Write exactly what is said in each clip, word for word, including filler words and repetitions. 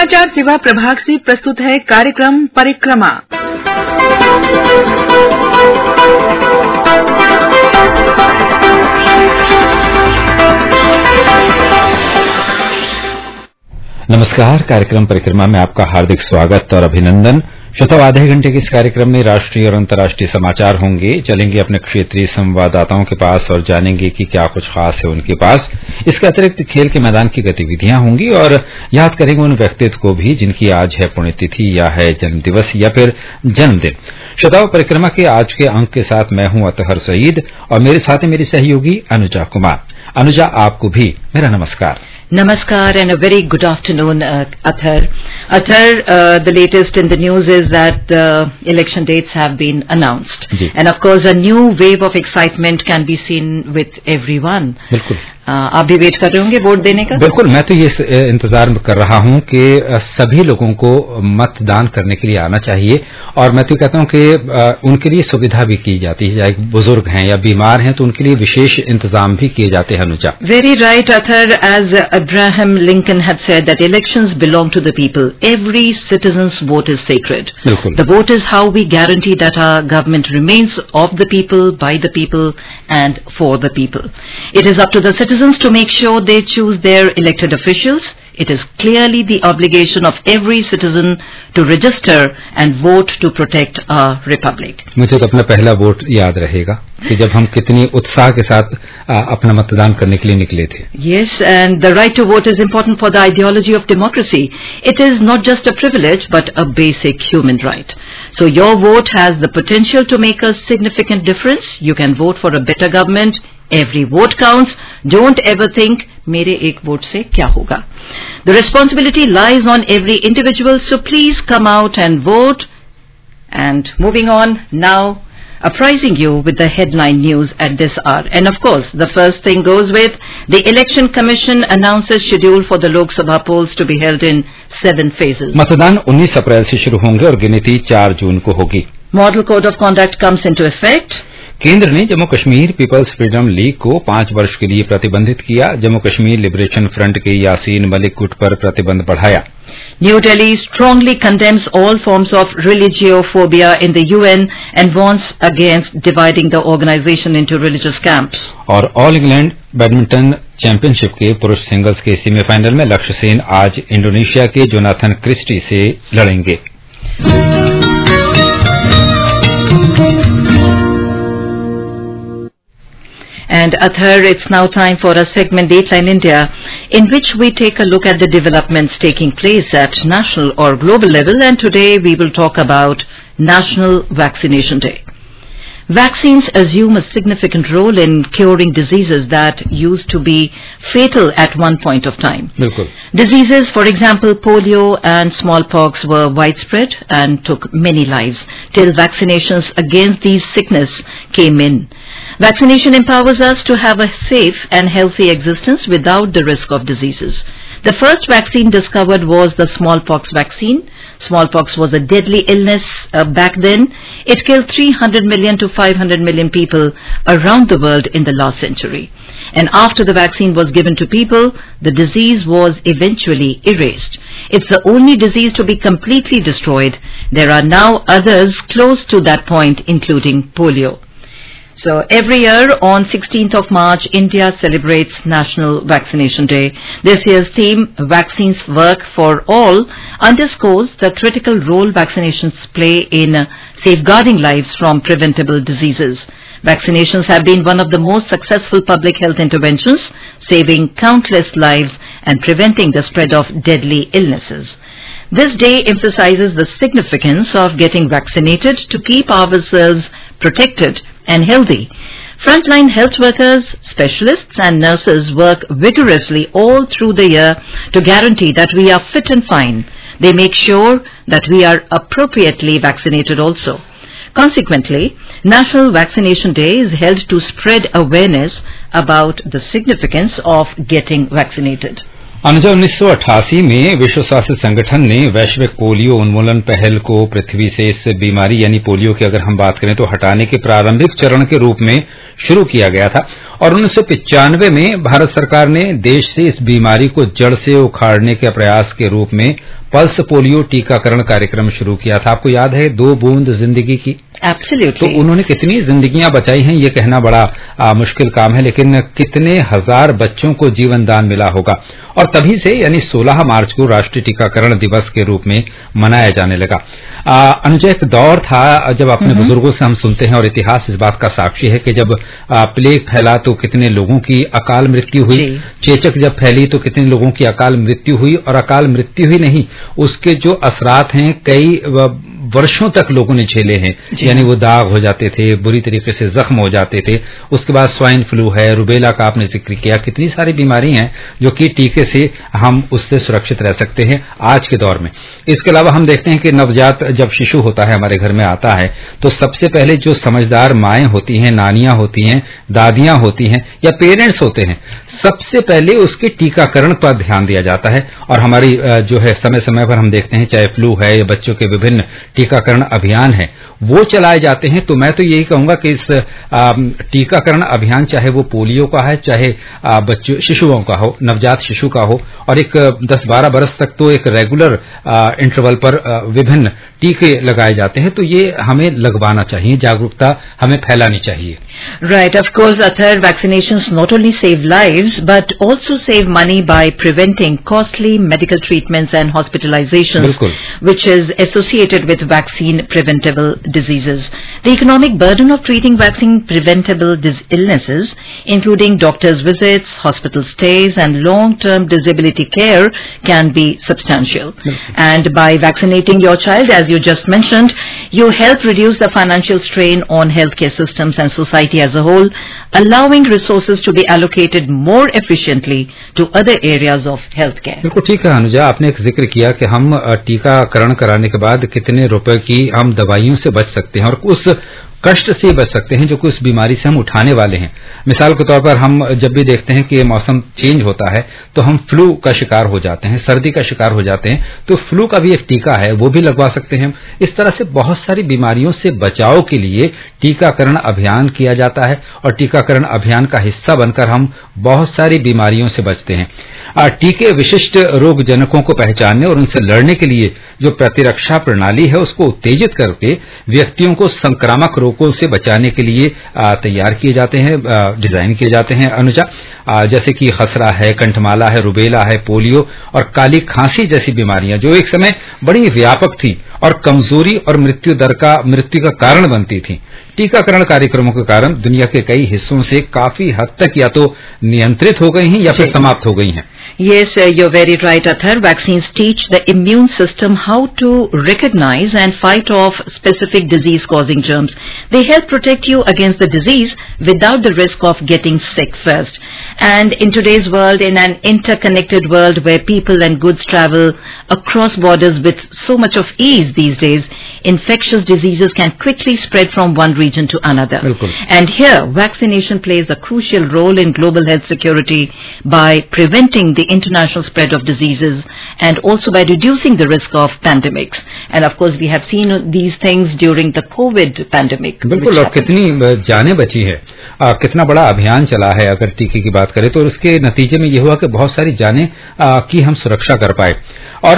समाचार सेवा प्रभाग से प्रस्तुत है कार्यक्रम परिक्रमा। नमस्कार, कार्यक्रम परिक्रमा में आपका हार्दिक स्वागत और अभिनंदन। श्रोताओं, आधे घंटे के इस कार्यक्रम में राष्ट्रीय और अंतर्राष्ट्रीय समाचार होंगे। चलेंगे अपने क्षेत्रीय संवाददाताओं के पास और जानेंगे कि क्या कुछ खास है उनके पास। इसके अतिरिक्त खेल के मैदान की गतिविधियां होंगी और याद करेंगे उन व्यक्तित्व को भी जिनकी आज है पुण्यतिथि या है जन्मदिवस या फिर जन्मदिन। श्रोताओं, परिक्रमा के आज के अंक के साथ मैं हूं अतहर सईद और मेरे साथ है मेरी सहयोगी अनुजा कुमार। अनुजा, आपको भी मेरा नमस्कार। Namaskar and a very good afternoon, uh, Athar. Athar, uh, the latest in the news is that the election dates have been announced. Ji. And of course, a new wave of excitement can be seen with everyone. बिल्कुल। uh, आप भी wait कर रहे होंगे vote देने का? बिल्कुल, मैं तो ये इंतजार कर रहा हूं कि सभी लोगों को मतदान करने के लिए आना चाहिए और मैं तो कहता हूं कि उनके लिए सुविधा भी की जाती है, चाहे बुजुर्ग हैं या बीमार हैं तो उनके लिए विशेष इंतजाम भी किए जाते हैं। Anuja, Very right, Athar. As Abraham Lincoln had said that elections belong to the people. Every citizen's vote is sacred. बिल्कुल। The vote is how we guarantee that our government remains of the people, by the people and for the people. It is up to the citizens to make sure they choose their elected officials. It is clearly the obligation of every citizen to register and vote to protect our republic. मुझे तो अपना पहला vote याद रहेगा कि जब हम कितनी उत्साह के साथ आ, अपना मतदान करने के लिए निकले थे। Yes, and the right to vote is important for the ideology of democracy. It is not just a privilege but a basic human right. So your vote has the potential to make a significant difference. You can vote for a better government. Every vote counts. Don't ever think, मेरे एक vote से क्या होगा? The responsibility lies on every individual, so please come out and vote. And moving on now, apprising you with the headline news at this hour. And of course, the first thing goes with the Election Commission announces schedule for the Lok Sabha polls to be held in seven phases. मतदान उन्नीस अप्रैल से शुरू होंगे और गिनती चार जून को होगी। Model Code of Conduct comes into effect. केंद्र ने Jammu Kashmir People's Freedom League को पांच वर्ष के लिए प्रतिबंधित किया। जम्मू कश्मीर लिबरेशन फ्रंट के यासीन मलिक गुट पर प्रतिबंध बढ़ाया। New Delhi strongly condemns all forms of religiophobia in the U N and warns against dividing the organization into religious camps. और ऑल इंग्लैंड बैडमिंटन चैंपियनशिप के पुरुष सिंगल्स के सेमीफाइनल में लक्ष्य सेन आज इंडोनेशिया के जोनाथन क्रिस्टी से लड़ेंगे। And Athar, it's now time for a segment Dateline India, in which we take a look at the developments taking place at national or global level, and today we will talk about National Vaccination Day. Vaccines assume a significant role in curing diseases that used to be fatal at one point of time. बिल्कुल। Diseases, for example, polio and smallpox were widespread and took many lives till vaccinations against these sickness came in. Vaccination empowers us to have a safe and healthy existence without the risk of diseases. The first vaccine discovered was the smallpox vaccine. Smallpox was a deadly illness uh, back then. It killed three hundred million to five hundred million people around the world in the last century. And after the vaccine was given to people, the disease was eventually erased. It's the only disease to be completely destroyed. There are now others close to that point, including polio. So every year on sixteenth of March, India celebrates National Vaccination Day. This year's theme, Vaccines Work for All, underscores the critical role vaccinations play in uh, safeguarding lives from preventable diseases. Vaccinations have been one of the most successful public health interventions, saving countless lives and preventing the spread of deadly illnesses. This day emphasizes the significance of getting vaccinated to keep ourselves protected and healthy. Frontline health workers, specialists and nurses work vigorously all through the year to guarantee that we are fit and fine. They make sure that we are appropriately vaccinated also. Consequently, National Vaccination Day is held to spread awareness about the significance of getting vaccinated. Anuja उन्नीस सौ अट्ठासी में विश्व स्वास्थ्य संगठन ने वैश्विक polio उन्मूलन पहल को पृथ्वी से इस बीमारी यानी पोलियो की अगर हम बात करें तो हटाने के प्रारंभिक चरण के रूप में शुरू किया गया था और उन्नीस सौ पिचानवे में भारत सरकार ने देश से इस बीमारी को जड़ से उखाड़ने के प्रयास के रूप में पल्स पोलियो टीकाकरण कार्यक्रम शुरू किया था। आपको याद है दो बूंद जिंदगी की? एब्सोल्युटली। तो उन्होंने कितनी जिंदगियां बचाई हैं ये कहना बड़ा आ, मुश्किल काम है, लेकिन कितने हजार बच्चों को जीवन दान मिला होगा और तभी से यानी सोलह मार्च को राष्ट्रीय टीकाकरण दिवस के रूप में मनाया जाने लगा। अनुजा एक दौर था जब अपने बुजुर्गों से हम सुनते हैं और इतिहास इस बात का साक्षी है कि जब आ, प्लेग फैला तो कितने लोगों की अकाल मृत्यु हुई, चेचक जब फैली तो कितने लोगों की अकाल मृत्यु हुई और अकाल मृत्यु ही नहीं उसके जो असरात हैं कई वर्षों तक लोगों ने झेले हैं, यानी वो दाग हो जाते थे, बुरी तरीके से जख्म हो जाते थे। उसके बाद स्वाइन फ्लू है, रुबेला का आपने जिक्र किया, कितनी सारी बीमारी हैं जो कि टीके से हम उससे सुरक्षित रह सकते हैं आज के दौर में। इसके अलावा हम देखते हैं कि नवजात जब शिशु होता है हमारे घर में आता है तो सबसे पहले जो समझदार माएं होती हैं, नानियां होती हैं, दादियां होती हैं या पेरेंट्स होते हैं, सबसे पहले उसके टीकाकरण पर ध्यान दिया जाता है और हमारी जो है समय समय पर हम देखते हैं चाहे फ्लू है या बच्चों के विभिन्न टीकाकरण अभियान है वो चलाए जाते हैं। तो मैं तो यही कहूंगा कि इस टीकाकरण अभियान चाहे वो पोलियो का है, चाहे बच्चों शिशुओं का हो, नवजात शिशु का हो और एक दस बारह बरस तक तो एक रेगुलर इंटरवल पर विभिन्न टीके लगाए जाते हैं, तो ये हमें लगवाना चाहिए, जागरूकता हमें फैलानी चाहिए। Right, of course, Athar, vaccinations not only save lives but also save money by preventing costly medical treatments and hospitalizations, Bilkul. which is associated with vaccine preventable diseases. The economic burden of treating vaccine preventable dis- illnesses, including doctor's visits, hospital stays, and long-term disability care, can be substantial. Mm-hmm. And by vaccinating your child, as you just mentioned, you help reduce the financial strain on healthcare systems and society as a whole, allowing resources to be allocated more efficiently to other areas of healthcare. बिल्कुल ठीक है अनुजा, आपने एक जिक्र किया कि हम टीकाकरण कराने के बाद कितने रुपए की हम दवाइयों से बच सकते हैं और उस कष्ट से बच सकते हैं जो कि उस बीमारी से हम उठाने वाले हैं। मिसाल के तौर पर हम जब भी देखते हैं कि मौसम चेंज होता है तो हम फ्लू का शिकार हो जाते हैं, सर्दी का शिकार हो जाते हैं, तो फ्लू का भी एक टीका है वो भी लगवा सकते हैं। इस तरह से बहुत सारी बीमारियों से बचाव के लिए टीकाकरण अभियान किया जाता है और टीकाकरण अभियान का हिस्सा बनकर हम बहुत सारी बीमारियों से बचते हैं। टीके विशिष्ट रोग जनकों को पहचानने और उनसे लड़ने के लिए जो प्रतिरक्षा प्रणाली है उसको उत्तेजित करके व्यक्तियों को संक्रामक रोगों से बचाने के लिए तैयार किए जाते हैं, डिजाइन किए जाते हैं अनुजा, जैसे कि खसरा है, कंठमाला है, रुबेला है, पोलियो और काली खांसी जैसी बीमारियां जो एक समय बड़ी व्यापक थी और कमजोरी और मृत्यु दर का मृत्यु का कारण बनती थी। टीकाकरण कार्यक्रमों के कारण दुनिया के कई हिस्सों से काफी हद तक या तो नियंत्रित हो गई हैं या फिर समाप्त हो गई हैं। Yes, uh, you're very right, Athar. Vaccines teach the immune system how to recognize and fight off specific disease-causing germs. They help protect you against the disease without the risk of getting sick first. And in today's world, in an interconnected world where people and goods travel across borders with so much of ease these days, infectious diseases can quickly spread from one region to another. Bilkul. And here, vaccination plays a crucial role in global health security by preventing the international spread of diseases and also by reducing the risk of pandemics. And of course, we have seen these things during the COVID pandemic. बिल्कुल, और कितनी जानें बची है, आ, कितना बड़ा अभियान चला है अगर टीके की बात करें तो उसके नतीजे में ये हुआ कि बहुत सारी जानें आ, की हम सुरक्षा कर पाए। और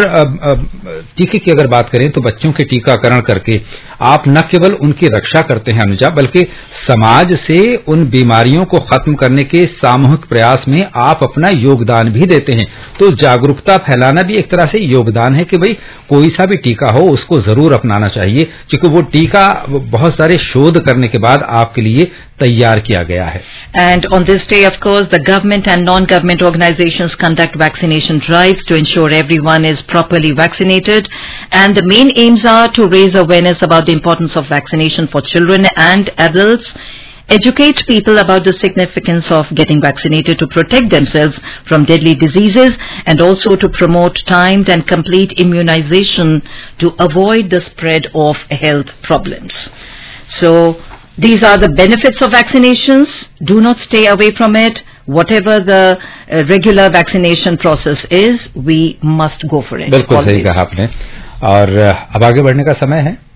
टीके की अगर बात करें तो बच्चों के टीकाकरण करके आप न केवल उनकी रक्षा करते हैं अनुजा, बल्कि समाज से उन बीमारियों को खत्म करने के सामूहिक प्रयास में आप अपना योगदान भी देते हैं। तो जागरूकता फैलाना भी एक तरह से योगदान है कि भाई कोई सा भी टीका हो उसको जरूर अपनाना चाहिए, क्योंकि वो टीका बहुत सारे शोध करने के बाद आपके लिए तैयार किया गया है। And on this day, of course, the government and non-government organizations conduct vaccination drives to ensure everyone is properly vaccinated. And the main aims are to raise awareness about the importance of vaccination for children and adults, educate people about the significance of getting vaccinated to protect themselves from deadly diseases, and also to promote timed and complete immunization to avoid the spread of health problems. So, these are the benefits of vaccinations. Do not stay away from it. whatever the uh, regular vaccination process is, we must go for it. बिल्कुल सही कहा आपने। और अब आगे बढ़ने का समय है।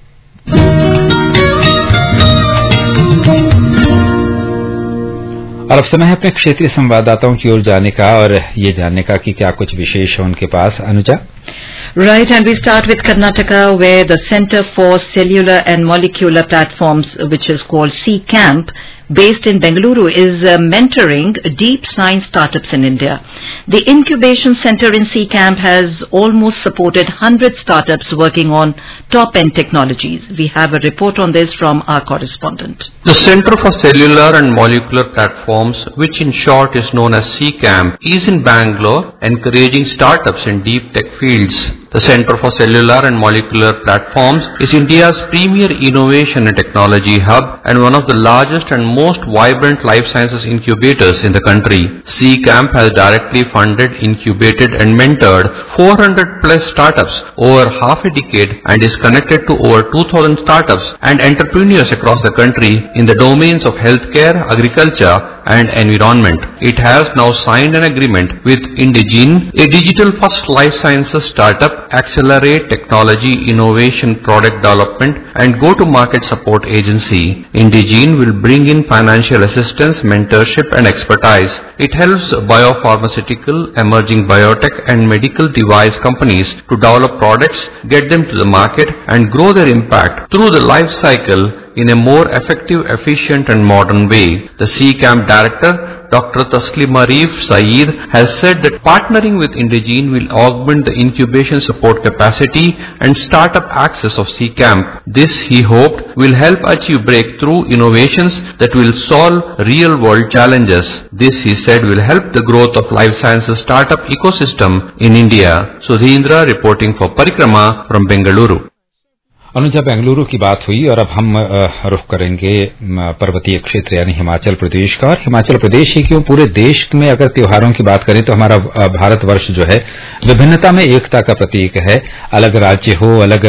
और अब समय है अपने क्षेत्रीय संवाददाताओं की ओर जाने का और ये जानने का कि क्या कुछ विशेष है उनके पास। Anuja. Right, and we start with Karnataka, where the Center for Cellular and Molecular Platforms, which is called C CAMP, based in Bengaluru, is uh, mentoring deep science startups in India. The incubation center in C CAMP has almost supported one hundred startups working on top-end technologies. We have a report on this from our correspondent. The Center for Cellular and Molecular Platforms, which in short is known as C CAMP, is in Bangalore, encouraging startups in deep tech fields. The Center for Cellular and Molecular Platforms is India's premier innovation and technology hub and one of the largest and most vibrant life sciences incubators in the country. C CAMP has directly funded, incubated and mentored four hundred plus startups over half a decade and is connected to over two thousand startups and entrepreneurs across the country in the domains of healthcare, agriculture and environment. It has now signed an agreement with Indegene, a digital-first life sciences startup, accelerate technology, innovation, product development and go-to-market support agency. Indegene will bring in financial assistance, mentorship and expertise. It helps biopharmaceutical, emerging biotech and medical device companies to develop products, get them to the market and grow their impact through the life cycle in a more effective, efficient and modern way. The C CAMP director, Doctor Taslim Arif Saeed, has said that partnering with Indegene will augment the incubation support capacity and startup access of C CAMP. This, he hoped, will help achieve breakthrough innovations that will solve real-world challenges. This, he said, will help the growth of life sciences startup ecosystem in India. Sudhindra reporting for Parikrama from Bengaluru. Anuja, Bengaluru की बात हुई और अब हम रुख करेंगे पर्वतीय क्षेत्र यानी हिमाचल प्रदेश का। और हिमाचल प्रदेश ही क्यों, पूरे देश में अगर त्योहारों की बात करें तो हमारा भारतवर्ष जो है विभिन्नता में एकता का प्रतीक है। अलग राज्य हो, अलग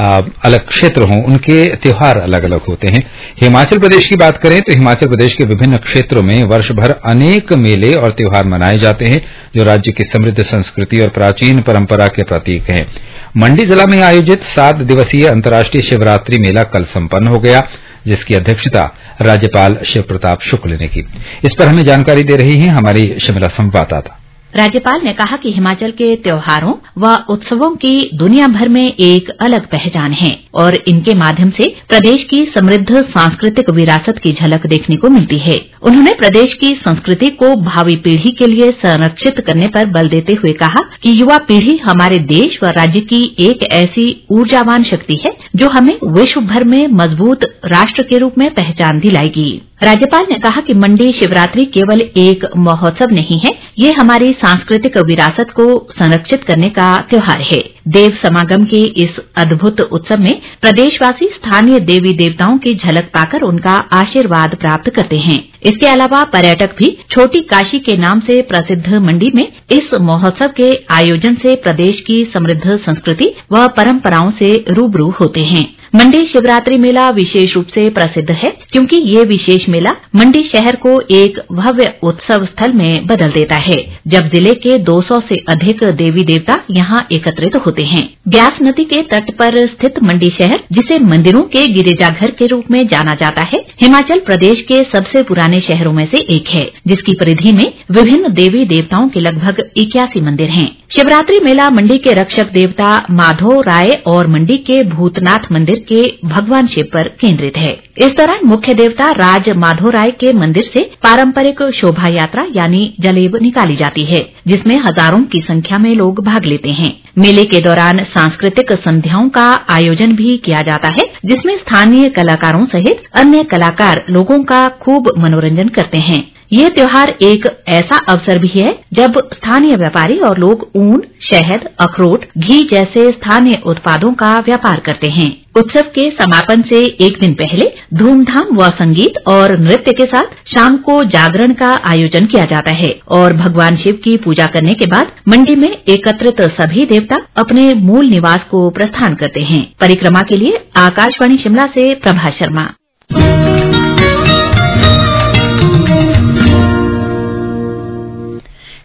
अलग क्षेत्र हो, उनके त्योहार अलग अलग होते हैं। हिमाचल प्रदेश की बात करें तो हिमाचल प्रदेश के विभिन्न क्षेत्रों में वर्ष भर अनेक मेले और त्योहार मनाए जाते हैं जो राज्य की समृद्ध संस्कृति और प्राचीन परंपरा के प्रतीक हैं। मंडी जिला में आयोजित सात दिवसीय अंतर्राष्ट्रीय शिवरात्रि मेला कल संपन्न हो गया, जिसकी अध्यक्षता राज्यपाल शिव प्रताप शुक्ल ने की। इस पर हमें जानकारी दे रही हैं हमारी शिमला संवाददाता। राज्यपाल ने कहा कि हिमाचल के त्योहारों व उत्सवों की दुनिया भर में एक अलग पहचान है और इनके माध्यम से प्रदेश की समृद्ध सांस्कृतिक विरासत की झलक देखने को मिलती है। उन्होंने प्रदेश की संस्कृति को भावी पीढ़ी के लिए संरक्षित करने पर बल देते हुए कहा कि युवा पीढ़ी हमारे देश व राज्य की एक ऐसी ऊर्जावान शक्ति है जो हमें विश्व भर में मजबूत राष्ट्र के रूप में पहचान दिलाएगी। राज्यपाल ने कहा कि मंडी शिवरात्रि केवल एक महोत्सव नहीं है, ये हमारी सांस्कृतिक विरासत को संरक्षित करने का त्योहार है। देव समागम के इस अद्भुत उत्सव में प्रदेशवासी स्थानीय देवी देवताओं की झलक पाकर उनका आशीर्वाद प्राप्त करते हैं। इसके अलावा पर्यटक भी छोटी काशी के नाम से प्रसिद्ध मंडी में इस महोत्सव के आयोजन से प्रदेश की समृद्ध संस्कृति व परंपराओं से रूबरू होते हैं। मंडी शिवरात्रि मेला विशेष रूप से प्रसिद्ध है क्योंकि ये विशेष मेला मंडी शहर को एक भव्य उत्सव स्थल में बदल देता है, जब जिले के दो सौ से अधिक देवी देवता यहाँ एकत्रित होते हैं। ब्यास नदी के तट पर स्थित मंडी शहर, जिसे मंदिरों के गिरिजाघर के रूप में जाना जाता है, हिमाचल प्रदेश के सबसे पुराने शहरों में से एक है, जिसकी परिधि में विभिन्न देवी देवताओं के लगभग इक्यासी मंदिर हैं। शिवरात्रि मेला मंडी के रक्षक देवता माधो राय और मंडी के भूतनाथ मंदिर के भगवान शिव पर केंद्रित है। इस दौरान मुख्य देवता राज माधो राय के मंदिर से पारंपरिक शोभा यात्रा यानी जलेब निकाली जाती है, जिसमें हजारों की संख्या में लोग भाग लेते हैं। मेले के दौरान सांस्कृतिक संध्याओं का आयोजन भी किया जाता है, जिसमें स्थानीय कलाकारों सहित अन्य कलाकार लोगों का खूब मनोरंजन करते हैं। ये त्योहार एक ऐसा अवसर भी है जब स्थानीय व्यापारी और लोग ऊन, शहद, अखरोट, घी जैसे स्थानीय उत्पादों का व्यापार करते हैं। उत्सव के समापन से एक दिन पहले धूमधाम व संगीत और नृत्य के साथ शाम को जागरण का आयोजन किया जाता है और भगवान शिव की पूजा करने के बाद मंडी में एकत्रित सभी देवता अपने मूल निवास को प्रस्थान करते हैं। परिक्रमा के लिए आकाशवाणी शिमला से Prabha Sharma.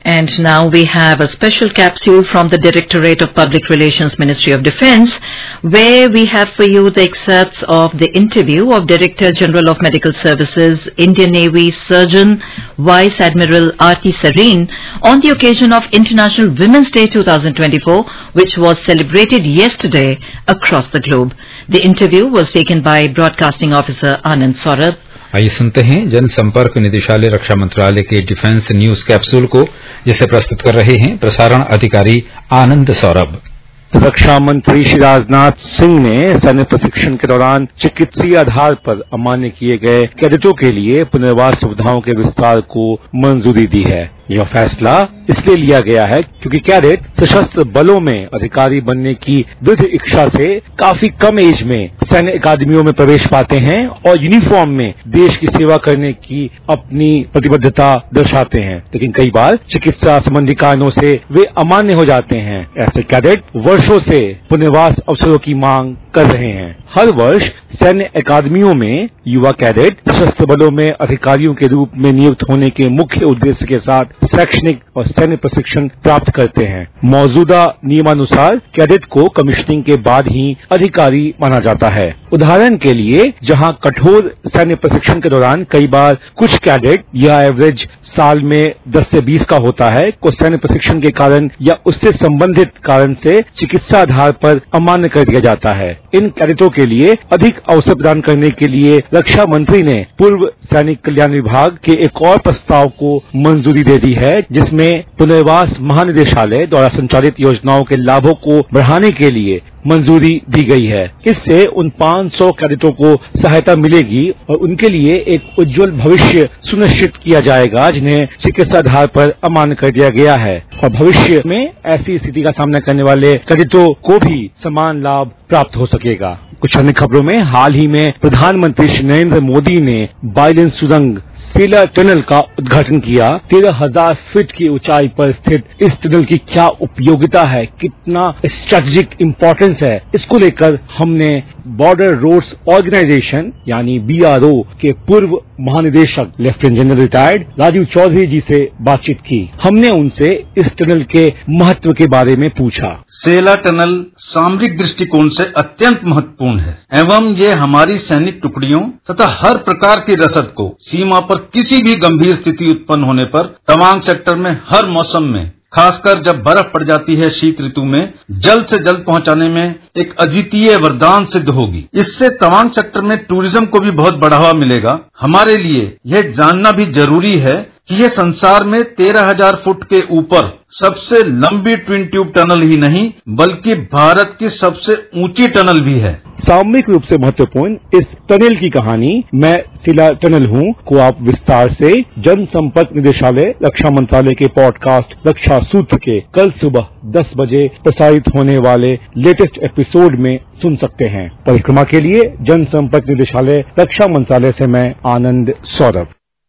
And now we have a special capsule from the Directorate of Public Relations, Ministry of Defence, where we have for you the excerpts of the interview of Director General of Medical Services, Indian Navy Surgeon Vice Admiral R K Sareen, on the occasion of International Women's Day twenty twenty-four, which was celebrated yesterday across the globe. The interview was taken by Broadcasting Officer Anand Saurabh. आइए सुनते हैं जनसंपर्क निदेशालय रक्षा मंत्रालय के defence news capsule को, जिसे प्रस्तुत कर रहे हैं प्रसारण अधिकारी आनंद सौरभ। रक्षा मंत्री श्री राजनाथ सिंह ने सैन्य प्रशिक्षण के दौरान चिकित्सीय आधार पर अमान्य किए गए कैडेटों के लिए पुनर्वास सुविधाओं के विस्तार को मंजूरी दी है। यह फैसला इसलिए लिया गया है क्योंकि कैडेट सशस्त्र बलों में अधिकारी बनने की दृढ़ इच्छा से काफी कम एज में सैन्य अकादमियों में प्रवेश पाते हैं और यूनिफॉर्म में देश की सेवा करने की अपनी प्रतिबद्धता दर्शाते हैं, लेकिन कई बार चिकित्सा संबंधी कारणों से वे अमान्य हो जाते हैं। ऐसे कैडेट वर्षों से पुनर्वास अवसरों की मांग कर रहे हैं। हर वर्ष सैन्य अकादमियों में युवा कैडेट सशस्त्र बलों में अधिकारियों के रूप में नियुक्त होने के मुख्य उद्देश्य के साथ शैक्षणिक और सैन्य प्रशिक्षण प्राप्त करते हैं। मौजूदा नियमानुसार कैडेट को कमीशनिंग के बाद ही अधिकारी माना जाता है। उदाहरण के लिए, जहां कठोर सैन्य प्रशिक्षण के दौरान कई बार कुछ कैडेट या एवरेज साल में दस से बीस का होता है, को सैन्य प्रशिक्षण के कारण या उससे संबंधित कारण से चिकित्सा आधार पर अमान्य कर दिया जाता है। इन कैडेटों के लिए अधिक अवसर प्रदान करने के लिए रक्षा मंत्री ने पूर्व सैनिक कल्याण विभाग के एक और प्रस्ताव को मंजूरी दे दी है, जिसमें पुनर्वास महानिदेशालय द्वारा संचालित योजनाओं के लाभों को बढ़ाने के लिए मंजूरी दी गई है। इससे उन पाँच सौ कैडेटों को सहायता मिलेगी और उनके लिए एक उज्जवल भविष्य सुनिश्चित किया जाएगा, जिन्हें चिकित्सा आधार पर अमान्य कर दिया गया है, और भविष्य में ऐसी स्थिति का सामना करने वाले कैडेटों को भी समान लाभ प्राप्त हो सकेगा। कुछ अन्य खबरों में, हाल ही में प्रधानमंत्री श्री नरेंद्र मोदी ने बाइलेन सुरंग सेला टनल का उद्घाटन किया। तेरह हजार फीट की ऊंचाई पर स्थित इस टनल की क्या उपयोगिता है, कितना स्ट्रेटेजिक इम्पोर्टेंस है, इसको लेकर हमने बॉर्डर रोड्स ऑर्गेनाइजेशन यानी बी आर ओ के पूर्व महानिदेशक lieutenant general retired Rajiv Chaudhary ji से बातचीत की। हमने उनसे इस टनल के महत्व के बारे में पूछा। सेला टनल सामरिक दृष्टिकोण से अत्यंत महत्वपूर्ण है एवं ये हमारी सैनिक टुकड़ियों तथा हर प्रकार की रसद को सीमा पर किसी भी गंभीर स्थिति उत्पन्न होने पर तवांग सेक्टर में हर मौसम में, खासकर जब बर्फ पड़ जाती है शीत ऋतु में, जल्द से जल्द पहुंचाने में एक अद्वितीय वरदान सिद्ध होगी। इससे तवांग सेक्टर में टूरिज्म को भी बहुत बढ़ावा मिलेगा। हमारे लिए यह जानना भी जरूरी है कि यह संसार में तेरह हजार फुट के ऊपर सबसे लंबी ट्विन ट्यूब टनल ही नहीं बल्कि भारत की सबसे ऊंची टनल भी है। सामरिक रूप से महत्वपूर्ण इस टनल की कहानी मैं सेला टनल हूँ को आप विस्तार से जनसंपर्क निदेशालय रक्षा मंत्रालय के पॉडकास्ट रक्षा सूत्र के कल सुबह दस बजे प्रसारित होने वाले लेटेस्ट एपिसोड में सुन सकते हैं। परिक्रमा के लिए जनसंपर्क निदेशालय रक्षा मंत्रालय से मैं आनंद सौरभ।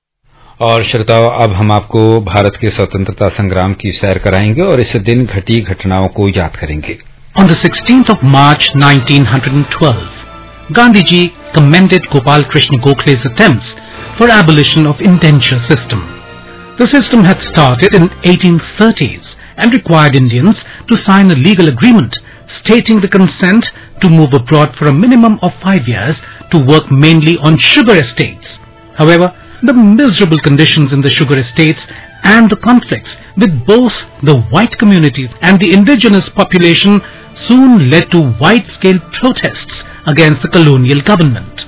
और श्रोताओं, अब हम आपको भारत के स्वतंत्रता संग्राम की सैर कराएंगे और इस दिन घटी घटनाओं को याद करेंगे। On the sixteenth of March nineteen twelve, Gandhiji commended Gopal Krishna Gokhale's attempts for abolition of indenture system. The system had started in eighteen thirties and required Indians to sign a legal agreement stating the consent to move abroad for a minimum of five years to work mainly on sugar estates. However, the miserable conditions in the sugar estates and the conflicts with both the white communities and the indigenous population soon led to wide-scale protests against the colonial government.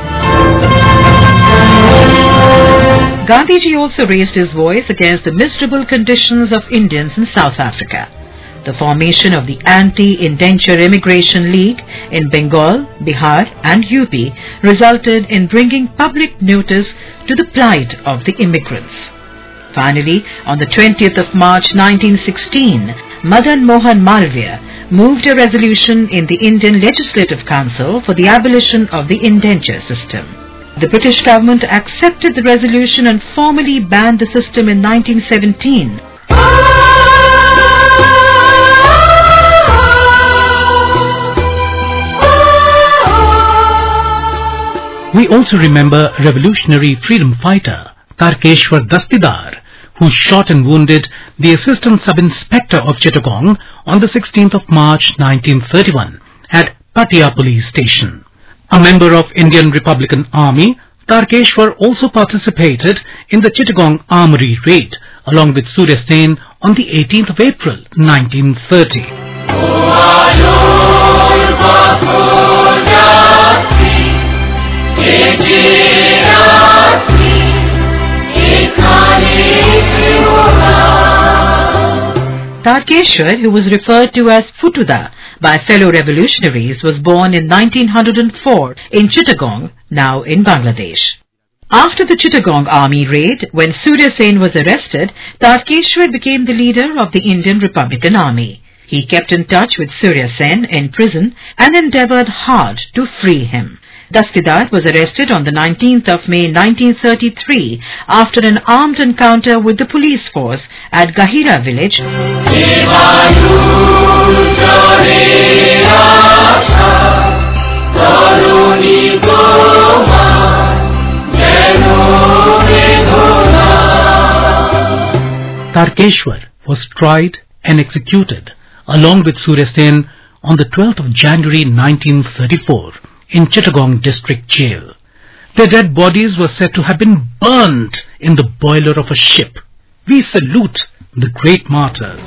Gandhiji also raised his voice against the miserable conditions of Indians in South Africa. The formation of the Anti-Indenture Immigration League in Bengal, Bihar and U P resulted in bringing public notice to the plight of the immigrants. Finally, on the twentieth of March nineteen sixteen, Madan Mohan Malviya moved a resolution in the Indian Legislative Council for the abolition of the indenture system. The British government accepted the resolution and formally banned the system in nineteen seventeen. We also remember revolutionary freedom fighter Tarkeshwar Dastidar, who shot and wounded the Assistant Sub-Inspector of Chittagong on the sixteenth of March nineteen thirty-one at Patia Police Station. A member of Indian Republican Army, Tarkeshwar also participated in the Chittagong Armory raid along with Surya Sen on the eighteenth of April nineteen thirty. Tarkeshwar, who was referred to as Futuda by fellow revolutionaries, was born in nineteen oh four in Chittagong, now in Bangladesh. After the Chittagong army raid, when Surya Sen was arrested, Tarkeshwar became the leader of the Indian Republican Army. He kept in touch with Surya Sen in prison and endeavoured hard to free him. Dastidar was arrested on the nineteenth of May nineteen thirty-three after an armed encounter with the police force at Gahira village. Tarkeshwar was tried and executed along with Surya Sen on the twelfth of January nineteen thirty-four in Chittagong District Jail. Their dead bodies were said to have been burned in the boiler of a ship. We salute the great martyrs.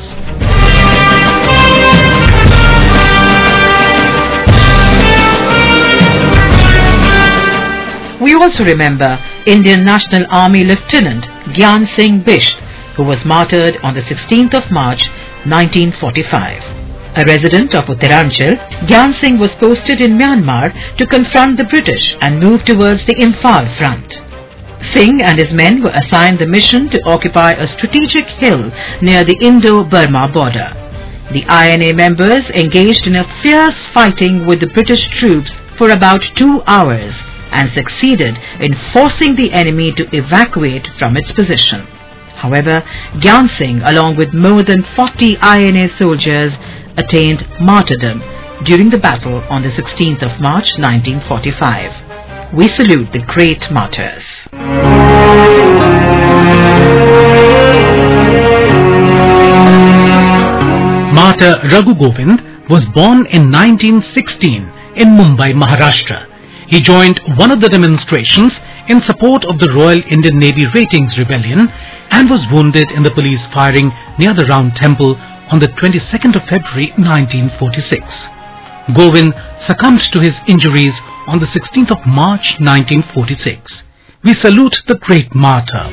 We also remember Indian National Army Lieutenant Gyan Singh Bisht, who was martyred on the sixteenth of March nineteen forty-five. A resident of Uttaranchal, Gyan Singh was posted in Myanmar to confront the British and move towards the Imphal front. Singh and his men were assigned the mission to occupy a strategic hill near the Indo-Burma border. The I N A members engaged in a fierce fighting with the British troops for about two hours and succeeded in forcing the enemy to evacuate from its position. However, Gyan Singh, along with more than forty I N A soldiers, attained martyrdom during the battle on the sixteenth of March nineteen forty-five. We salute the great martyrs. Martyr Raghu Govind was born in nineteen sixteen in Mumbai, Maharashtra. He joined one of the demonstrations in support of the Royal Indian Navy Ratings Rebellion and was wounded in the police firing near the Round Temple on the twenty-second of February nineteen forty-six. Govind succumbed to his injuries on the sixteenth of March nineteen forty-six. We salute the great martyr.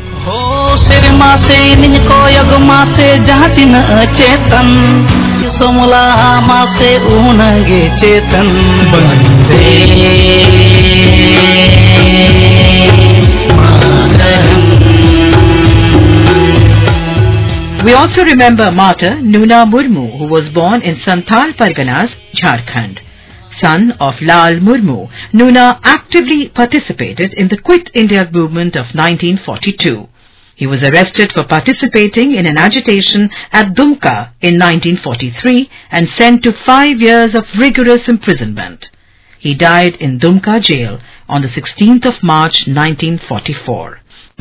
We also remember martyr Nuna Murmu, who was born in Santhal Parganas, Jharkhand. Son of Lal Murmu, Nuna actively participated in the Quit India movement of nineteen forty-two. He was arrested for participating in an agitation at Dumka in nineteen forty-three and sent to five years of rigorous imprisonment. He died in Dumka jail on the sixteenth of March nineteen forty-four.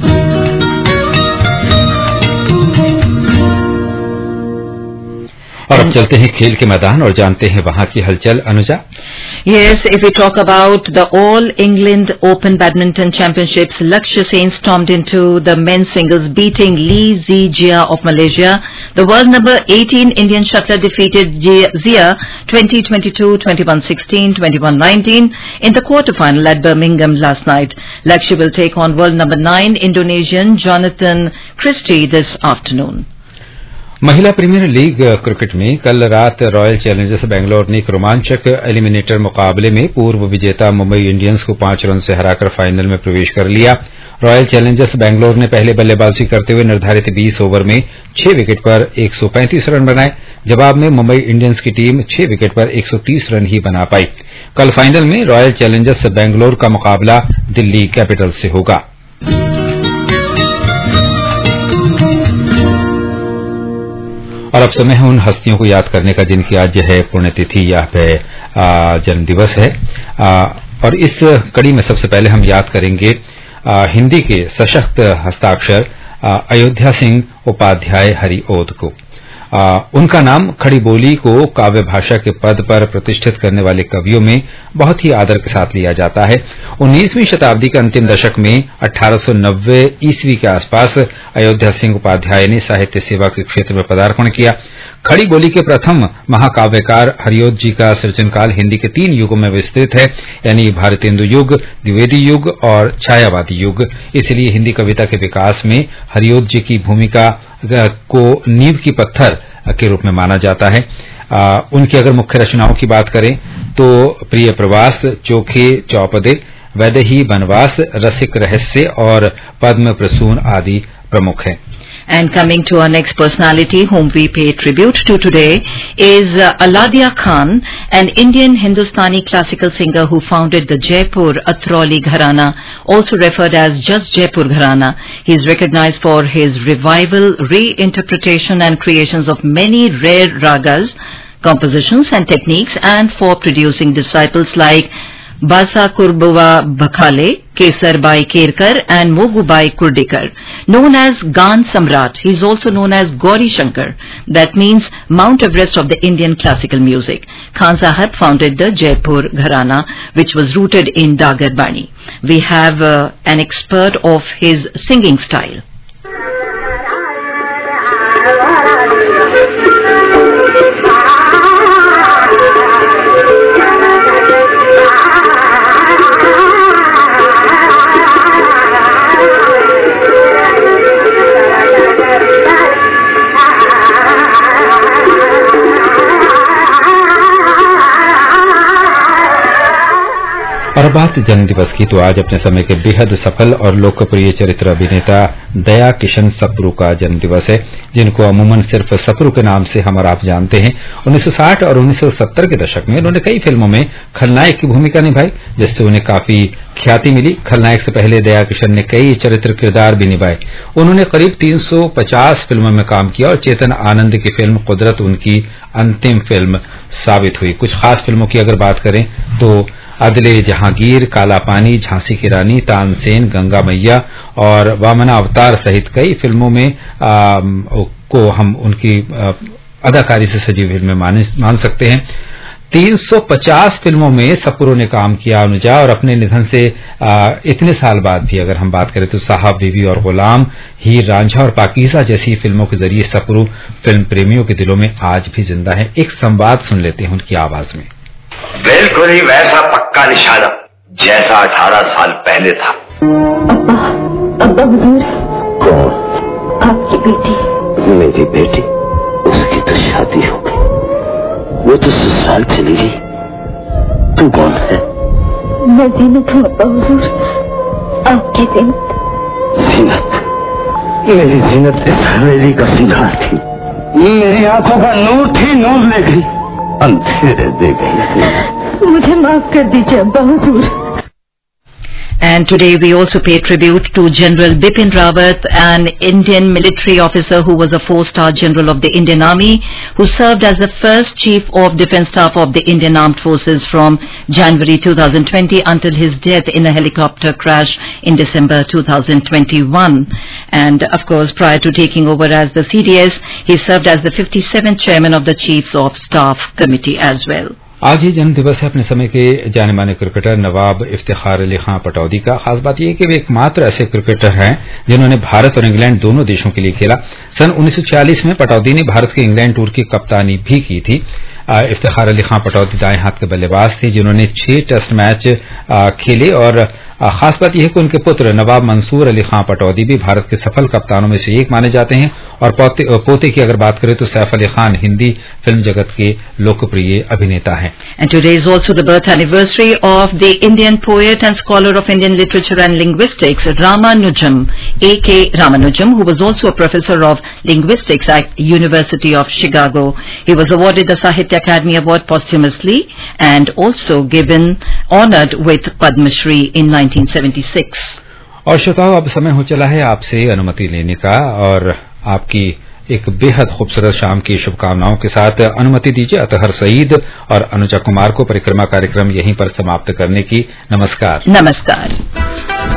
और अब चलते हैं खेल के मैदान और जानते हैं वहां की हलचल. Anuja. Yes, if we talk about the All England Open Badminton Championships, Lakshya Sen stormed into the men's singles, beating Lee Zijia of Malaysia. The world number eighteen Indian shuttler defeated Zia twenty twenty-two, twenty-one sixteen, twenty-one nineteen in the quarterfinal at Birmingham last night. Lakshya will take on world number nine Indonesian Jonathan Christie this afternoon. महिला Premier League cricket में कल रात royal Challengers Bangalore ने एक रोमांचक eliminator मुकाबले में पूर्व विजेता मुंबई इंडियंस को पांच रन से हराकर फाइनल में प्रवेश कर लिया. रॉयल चैलेंजर्स बैंगलोर ने पहले बल्लेबाजी करते हुए निर्धारित बीस ओवर में छह विकेट पर एक सौ पैंतीस रन बनाए. जवाब में मुंबई इंडियंस की टीम छह विकेट पर एक सौ तीस रन ही बना पाई. कल फाइनल में रॉयल चैलेंजर्स बैंगलोर का मुकाबला दिल्ली कैपिटल्स से होगा. और अब समय है उन हस्तियों को याद करने का जिनकी आज है पुण्यतिथि या जन्म दिवस है. आ, और इस कड़ी में सबसे पहले हम याद करेंगे आ, हिंदी के सशक्त हस्ताक्षर अयोध्या सिंह उपाध्याय हरिओद को। आ, उनका नाम खड़ी बोली को काव्य भाषा के पद पर प्रतिष्ठित करने वाले कवियों में बहुत ही आदर के साथ लिया जाता है। उन्नीसवीं शताब्दी के अंतिम दशक में अठारह सौ नब्बे ईस्वी के आसपास अयोध्या सिंह उपाध्याय ने साहित्य सेवा के क्षेत्र में पदार्पण किया। खड़ी बोली के प्रथम महाकाव्यकार हरिओद जी का सृजनकाल हिंदी के तीन युगों में विस्तृत है, यानी भारतेंदु युग, द्विवेदी युग और छायावादी युग। इसलिए हिंदी कविता के विकास में हरिओद जी की भूमिका को नींव की पत्थर के रूप में माना जाता है। आ, उनकी अगर मुख्य रचनाओं की बात करें तो प्रिय प्रवास, चोखे चौपदे, वैदेही बनवास, रसिक रहस्य और पद्म प्रसून आदि प्रमुख हैं। And coming to our next personality whom we pay tribute to today is uh, Aladia Khan, an Indian Hindustani classical singer who founded the Jaipur Atrauli Gharana, also referred as just Jaipur Gharana. He is recognized for his revival, reinterpretation and creations of many rare ragas, compositions and techniques, and for producing disciples like Basa Kurbuva Bakhale, Kesarbai Kerkar and Mogubai Kurdikar. Known as Gan Samrat, he is also known as Gauri Shankar. That means Mount Everest of the Indian classical music. Khan Sahab founded the Jaipur Gharana, which was rooted in Dagar Bani. We have uh, an expert of his singing style. और बात जन्म दिवस की तो आज अपने समय के बेहद सफल और लोकप्रिय चरित्र अभिनेता दया किशन सप्रू का जन्म दिवस है, जिनको अमूमन सिर्फ सप्रू के नाम से हम और आप जानते हैं। उन्नीस सौ साठ और उन्नीस सौ सत्तर के दशक में उन्होंने कई फिल्मों में खलनायक की भूमिका निभाई, जिससे उन्हें काफी ख्याति मिली। खलनायक से पहले दया किशन ने कई चरित्र किरदार भी निभाए। उन्होंने करीब तीन सौ पचास फिल्मों में काम किया और चेतन आनंद की फिल्म कुदरत उनकी अंतिम फिल्म साबित हुई। कुछ खास फिल्मों की अगर बात करें तो अदले जहांगीर, काला पानी, झांसी की रानी, तानसेन, गंगा मैया और वामना अवतार सहित कई फिल्मों में आ, को हम उनकी आ, अदाकारी से सजी फिल्में मान सकते हैं। तीन सौ पचास फिल्मों में सप्रू ने काम किया अनुजा, और अपने निधन से आ, इतने साल बाद भी अगर हम बात करें तो साहब, बीवी और गुलाम, हीर रांझा और पाकीज़ा जैसी फिल्मों के जरिए सप्रू फिल्म प्रेमियों के दिलों में आज भी जिंदा है। एक संवाद सुन लेते हैं उनकी आवाज में। बिल्कुल ही वैसा पक्का निशाना जैसा अठारह साल पहले था। अब्बा, अब्बा हुजूर। कौन? आपकी बेटी। मेरी बेटी? उसकी तो शादी हो गई, वो तो ससुराल चली गई। तू कौन है? मैं जीनत हूँ अब्बा हुजूर, आपकी जीनत। जीनत? मेरी जीनत इस हवेली का सिंगार थी, मेरी आंखों का नूर थी, नूर ले गई, अंधेरे दे गई। मुझे माफ कर दीजिए अब्बा हुजूर। And today we also pay tribute to General Bipin Rawat, an Indian military officer who was a four-star general of the Indian Army, who served as the first Chief of Defence Staff of the Indian Armed Forces from January two thousand twenty until his death in a helicopter crash in December two thousand twenty-one. And of course, prior to taking over as the C D S, he served as the fifty-seventh Chairman of the Chiefs of Staff Committee as well. आज ही जन्म दिवस है अपने समय के जाने माने cricketer Nawab Iftikhar Ali Khan Pataudi का। खास बात यह है कि वे एकमात्र ऐसे क्रिकेटर हैं जिन्होंने भारत और इंग्लैंड दोनों देशों के लिए खेला। सन उन्नीस सौ छियालीस में पटौदी ने भारत के इंग्लैंड टूर की कप्तानी भी की थी। इफ्तिखार अली खां पटौदी दाएं हाथ के बल्लेबाज थे जिन्होंने छह टेस्ट मैच खेले, और खास बात यह है कि उनके पुत्र नवाब मंसूर अली खां पटौदी भी भारत के सफल कप्तानों में से एक माने जाते हैं। और पोते, पोते की अगर बात करें तो सैफ अली खान हिंदी फिल्म जगत के लोकप्रिय अभिनेता हैं। And today is also the birth anniversary of the Indian poet and scholar of Indian literature and linguistics, Ramanujam, A K Ramanujam, who was also a professor of linguistics at University of Chicago. He was awarded the Sahitya Academy Award posthumously and also given honored with Padma Shri in nineteen seventy-six. और श्रोताओ, अब समय हो चला है आपसे अनुमति लेने का, और आपकी एक बेहद खूबसूरत शाम की शुभकामनाओं के साथ अनुमति दीजिए अतहर सईद और अनुजा कुमार को परिक्रमा कार्यक्रम यहीं पर समाप्त करने की। नमस्कार। नमस्कार।